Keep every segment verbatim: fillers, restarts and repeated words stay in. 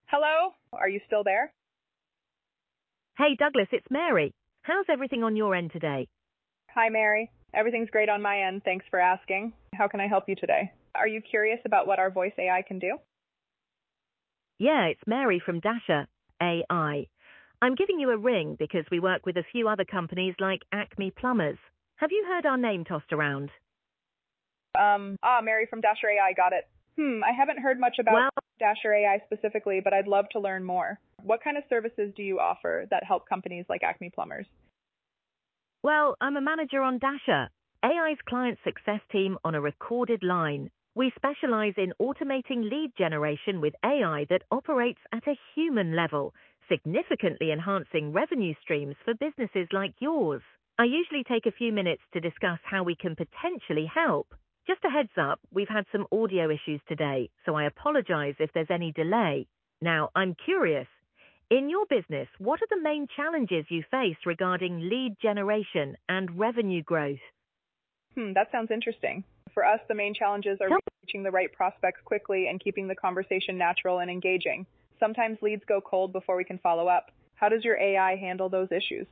Hello? Are you still there? Hey Douglas, it's Mary. How's everything on your end today? Hi, Mary. Everything's great on my end. Thanks for asking. How can I help you today? Are you curious about what our voice A I can do? Yeah, it's Mary from Dasher A I. I'm giving you a ring because we work with a few other companies like Acme Plumbers. Have you heard our name tossed around? Um, ah, Mary from Dasher A I, got it. Hmm, I haven't heard much about Well, Dasher A I specifically, but I'd love to learn more. What kind of services do you offer that help companies like Acme Plumbers? well, I'm a manager on Dasher, A I's client success team on a recorded line. We specialize in automating lead generation with A I that operates at a human level, significantly enhancing revenue streams for businesses like yours. I usually take a few minutes to discuss how we can potentially help. Just a heads up, we've had some audio issues today, so I apologize if there's any delay. Now, I'm curious. In your business, what are the main challenges you face regarding lead generation and revenue growth? Hmm, that sounds interesting. For us, the main challenges are Tell- reaching the right prospects quickly and keeping the conversation natural and engaging. Sometimes leads go cold before we can follow up. How does your A I handle those issues?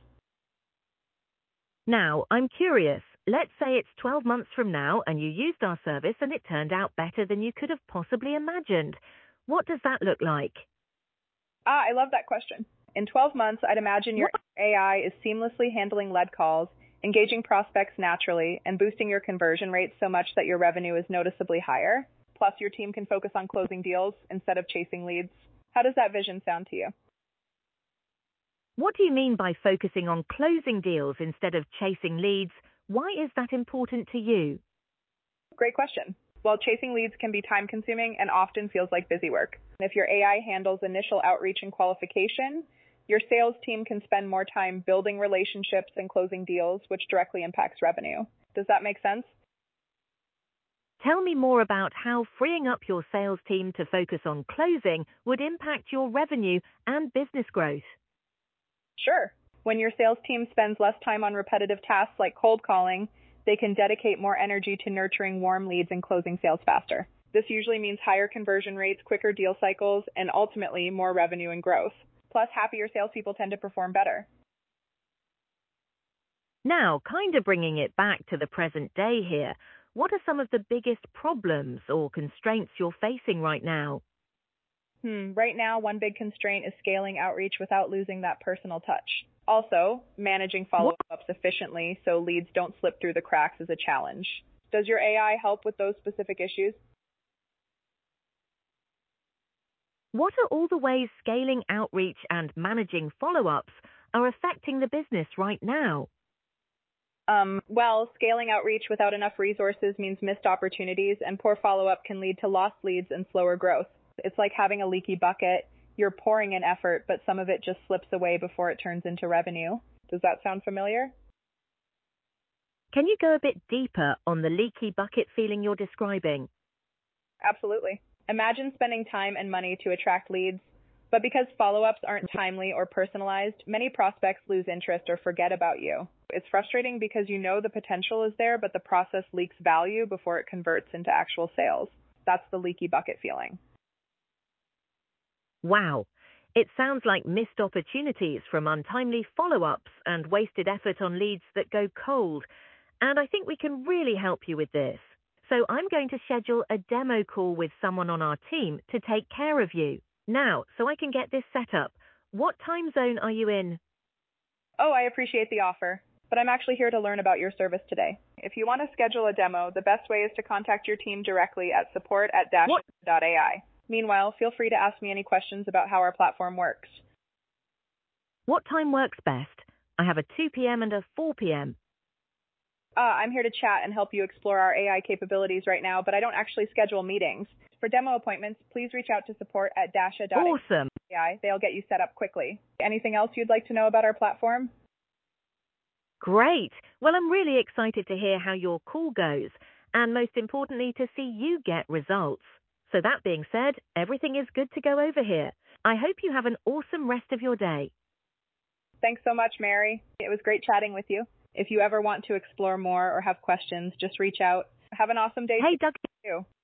Now, I'm curious. Let's say it's twelve months from now and you used our service and it turned out better than you could have possibly imagined. What does that look like? Ah, I love that question. In twelve months, I'd imagine your A I is seamlessly handling lead calls, engaging prospects naturally, and boosting your conversion rates so much that your revenue is noticeably higher. Plus, your team can focus on closing deals instead of chasing leads. How does that vision sound to you? What do you mean by focusing on closing deals instead of chasing leads? Why is that important to you? Great question. While chasing leads can be time consuming and often feels like busy work, if your A I handles initial outreach and qualification, your sales team can spend more time building relationships and closing deals, which directly impacts revenue. Does that make sense? Tell me more about how freeing up your sales team to focus on closing would impact your revenue and business growth. Sure. When your sales team spends less time on repetitive tasks like cold calling, they can dedicate more energy to nurturing warm leads and closing sales faster. This usually means higher conversion rates, quicker deal cycles, and ultimately more revenue and growth. Plus, happier salespeople tend to perform better. Now, kind of bringing it back to the present day here, what are some of the biggest problems or constraints you're facing right now? Hmm, right now, one big constraint is scaling outreach without losing that personal touch. Also, managing follow-ups efficiently so leads don't slip through the cracks is a challenge. Does your A I help with those specific issues? What are all the ways scaling outreach and managing follow-ups are affecting the business right now? Um, well, scaling outreach without enough resources means missed opportunities, and poor follow-up can lead to lost leads and slower growth. It's like having a leaky bucket. You're pouring in effort, but some of it just slips away before it turns into revenue. Does that sound familiar? Can you go a bit deeper on the leaky bucket feeling you're describing? Absolutely. Imagine spending time and money to attract leads, but because follow-ups aren't timely or personalized, many prospects lose interest or forget about you. It's frustrating because you know the potential is there, but the process leaks value before it converts into actual sales. That's the leaky bucket feeling. Wow. It sounds like missed opportunities from untimely follow-ups and wasted effort on leads that go cold. And I think we can really help you with this. So I'm going to schedule a demo call with someone on our team to take care of you. Now, so I can get this set up, what time zone are you in? Oh, I appreciate the offer, but I'm actually here to learn about your service today. If you want to schedule a demo, the best way is to contact your team directly at support at dasher dot A I. Meanwhile, feel free to ask me any questions about how our platform works. What time works best? I have a two p.m. and a four p.m. Uh, I'm here to chat and help you explore our A I capabilities right now, but I don't actually schedule meetings. For demo appointments, please reach out to support at dasha dot Awesome. A I. They'll get you set up quickly. Anything else you'd like to know about our platform? Great. Well, I'm really excited to hear how your call goes, and most importantly, to see you get results. So that being said, everything is good to go over here. I hope you have an awesome rest of your day. Thanks so much, Mary. It was great chatting with you. If you ever want to explore more or have questions, just reach out. Have an awesome day Hey, Doug. too.